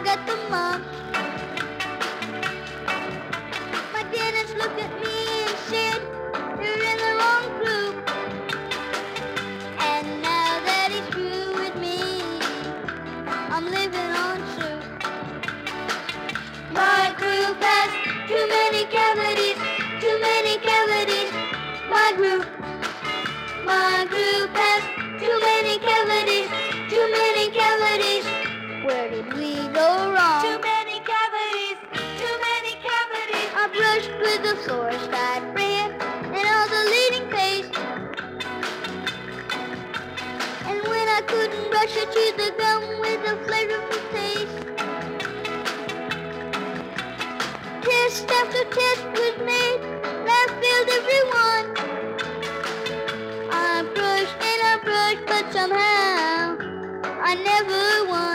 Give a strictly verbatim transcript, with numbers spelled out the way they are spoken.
got the mumps. My dentist looked at me and said, you're in the wrong group. And now that he's through with me, I'm living on soup. My group has too many cavities, too many cavities. My group, my group has too many cavities, too many cavities. Where did we go wrong? Too many cavities, too many cavities. I brushed with the fluoride brand and all the leading paste. And when I couldn't brush it, chewed the gum with a flavorful taste. Test after test was made, I failed everyone. I brushed and I brushed, but somehow I never won.